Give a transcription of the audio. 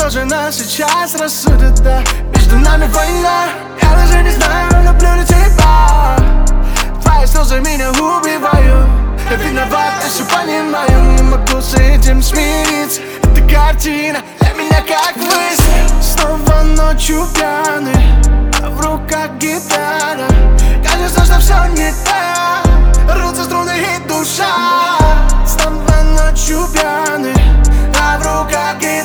кто же нас сейчас рассудит, да? Между нами война, я даже не знаю, люблю ли тебя. Твои слезы меня убивают. Я виноват, я все понимаю, не могу с этим смириться. Эта картина для меня как мысль. Снова ночью пьяный, а в руках гитара. Кажется, что все не так, рвутся струны и душа. Снова ночью пьяный, а в руках гитара.